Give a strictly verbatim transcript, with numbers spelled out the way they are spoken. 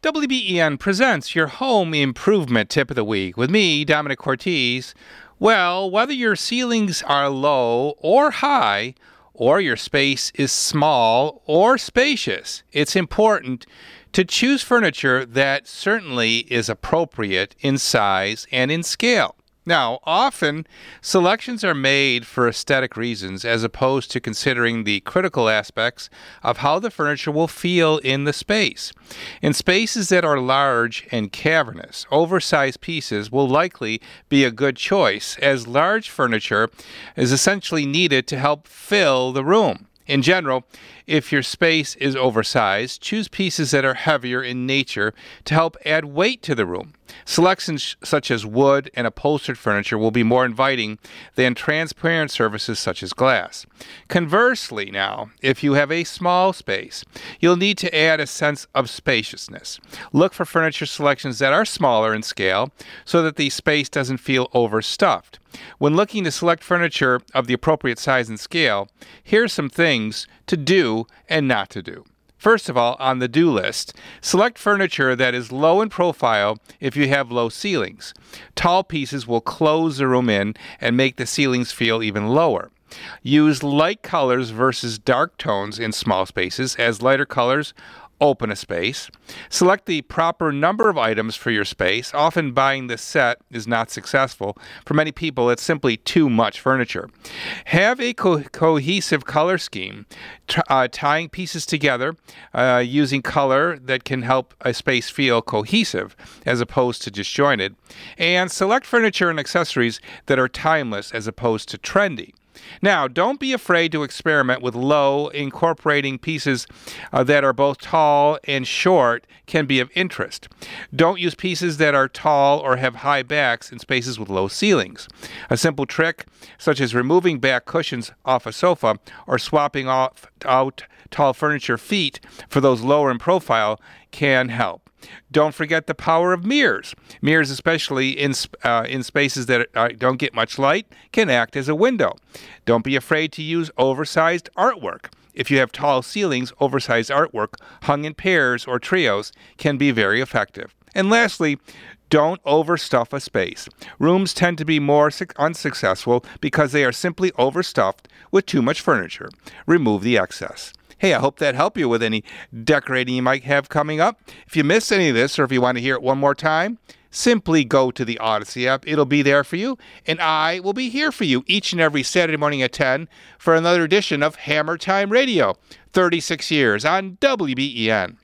W B E N presents your home improvement tip of the week with me, Dominic Ortiz. Well, whether your ceilings are low or high, or your space is small or spacious, it's important to choose furniture that certainly is appropriate in size and in scale. Now, often, selections are made for aesthetic reasons as opposed to considering the critical aspects of how the furniture will feel in the space. In spaces that are large and cavernous, oversized pieces will likely be a good choice, as large furniture is essentially needed to help fill the room. In general, if your space is oversized, choose pieces that are heavier in nature to help add weight to the room. Selections such as wood and upholstered furniture will be more inviting than transparent surfaces such as glass. Conversely, now, if you have a small space, you'll need to add a sense of spaciousness. Look for furniture selections that are smaller in scale so that the space doesn't feel overstuffed. When looking to select furniture of the appropriate size and scale, here are some things to do and not to do. First of all, on the do list, select furniture that is low in profile if you have low ceilings. Tall pieces will close the room in and make the ceilings feel even lower. Use light colors versus dark tones in small spaces, as lighter colors open a space. Select the proper number of items for your space. Often buying the set is not successful. For many people, it's simply too much furniture. Have a co- cohesive color scheme, t- uh, tying pieces together uh, using color that can help a space feel cohesive as opposed to disjointed. And select furniture and accessories that are timeless as opposed to trendy. Now, don't be afraid to experiment with low, incorporating pieces uh, that are both tall and short can be of interest. Don't use pieces that are tall or have high backs in spaces with low ceilings. A simple trick, such as removing back cushions off a sofa or swapping off out tall furniture feet for those lower in profile, can help. Don't forget the power of mirrors. Mirrors, especially in uh, in spaces that uh, don't get much light, can act as a window. Don't be afraid to use oversized artwork. If you have tall ceilings, oversized artwork hung in pairs or trios can be very effective. And lastly, don't overstuff a space. Rooms tend to be more su- unsuccessful because they are simply overstuffed with too much furniture. Remove the excess. Hey, I hope that helped you with any decorating you might have coming up. If you missed any of this, or if you want to hear it one more time, simply go to the Odyssey app. It'll be there for you, and I will be here for you each and every Saturday morning at ten for another edition of Hammer Time Radio. thirty-six years on W B E N.